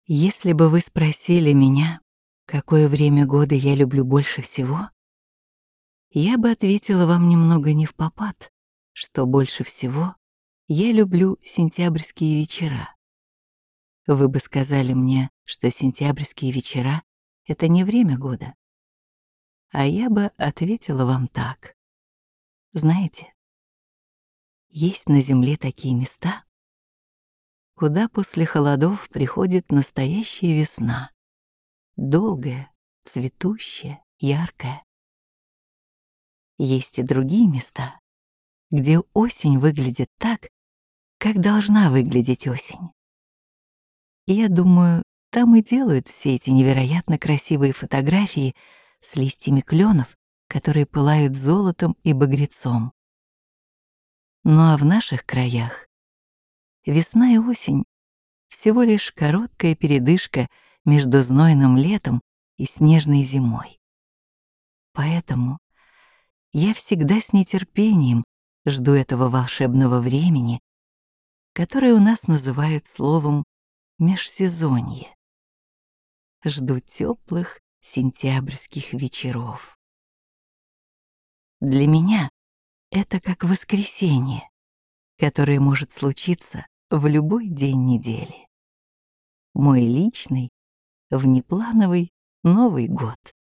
Если бы вы спросили меня, какое время года я люблю больше всего, я бы ответила вам немного невпопад, что больше всего я люблю сентябрьские вечера. Вы бы сказали мне, что сентябрьские вечера — это не время года. А я бы ответила вам так. Знаете, есть на Земле такие места, куда после холодов приходит настоящая весна. Долгая, цветущая, яркая. Есть и другие места, где осень выглядит так, как должна выглядеть осень. И я думаю, там и делают все эти невероятно красивые фотографии с листьями кленов, которые пылают золотом и багрецом. Ну а в наших краях весна и осень — всего лишь короткая передышка между знойным летом и снежной зимой. Поэтому я всегда с нетерпением жду этого волшебного времени, которое у нас называют словом «межсезонье». Жду теплых сентябрьских вечеров. Для меня это как воскресенье, которое может случиться в любой день недели. Мой личный, внеплановый Новый год.